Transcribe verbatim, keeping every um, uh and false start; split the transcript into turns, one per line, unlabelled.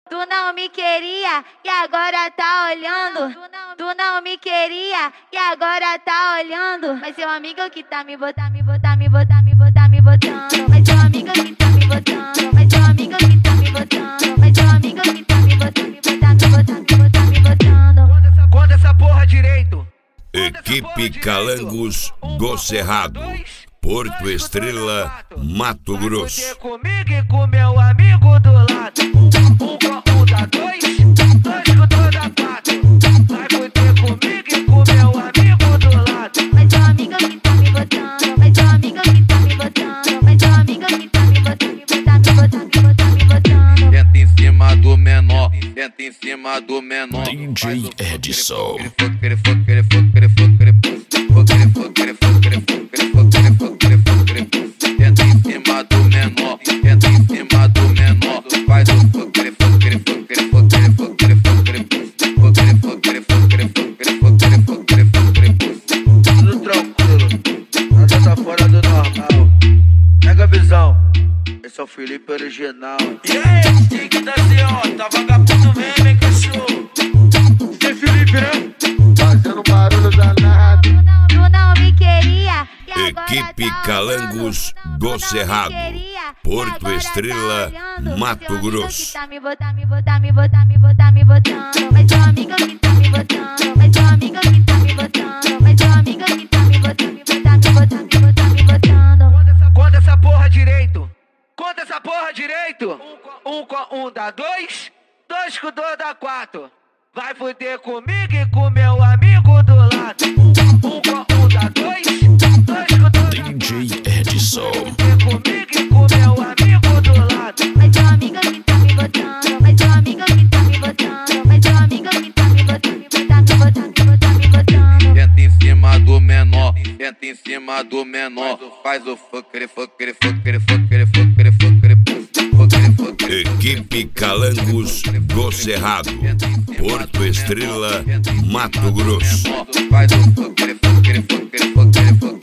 Tu não me queria e agora tá olhando. Tu não me queria e agora tá olhando. Mas seu amigo que tá me botando, me botar, me botar, me botar, me botando. Mas seu amigo que tá me botando. Mas seu amigo que tá me botando. Mas seu amigo que tá me botando, me botar, me botar, me botar, me botando.
Conta essa porra direito.
Equipe Calangos do Cerrado, Porto Estrela, Mato Grosso.
Vai comigo e com meu amigo do lado. Um com um dá dois, dois com dois dá quatro. Vai fuder comigo e com meu amigo do lado.
Mas seu amigo que tá me botando. Mas seu amigo que tá me botando. Mas seu amigo que tá me botando, me botar, me botar, me botar, me botando.
Senta em cima do menor, senta em cima do menor.
D J Edson.
Senta em cima do menor, senta em cima do menor. Faz o fucker, fucker, fucker, fucker, fucker, fucker, fucker, fucker, fucker, fucker, fucker, fucker, fucker.
Tudo tranquilo, nada tá fora do normal. Pega a visão, esse é o Felipe original.
E aí, tique da C O, tá vagabundo mesmo, hein, cachorro?
Tem Felipe, né?
Fazendo barulho danado.
Tu não, tu não me queria e agora
Equipe
tá
Calangos
olhando.
do
Tu não me
Cerrado,
queria e
Porto
agora
Estrela,
tá olhando.
Mato
Seu amigo
Grosso.
que tá me botar, me botar, me botar, me botar, me botando. Mas seu amigo que tá me botando. Mas seu amigo que tá me botando. Mas seu amigo que tá me botando, me botar, me botar, me botar, me botando.
Conta essa, conta essa porra direito. Conta essa porra direito. Um com um dá dois, dois com dois dá quatro. Vai fuder comigo e com meu amigo do lado. Um com um dá dois, dois com dois dá
D J Edson.
fuder comigo e com meu amigo do lado.
Mas seu amigo que tá me botando. Mas seu amigo que tá me botando. Mas seu amigo que tá me botando, me botar, me botar, me botar, me botando.
Senta em cima do menor, senta em cima do menor. Faz o fucker, fucker, fucker, fucker, fucker, fucker, fucker, fucker.
Equipe Calangos do Cerrado, Porto Estrela, Mato Grosso.
Faz o fucker, fucker, fucker, fucker, fucker.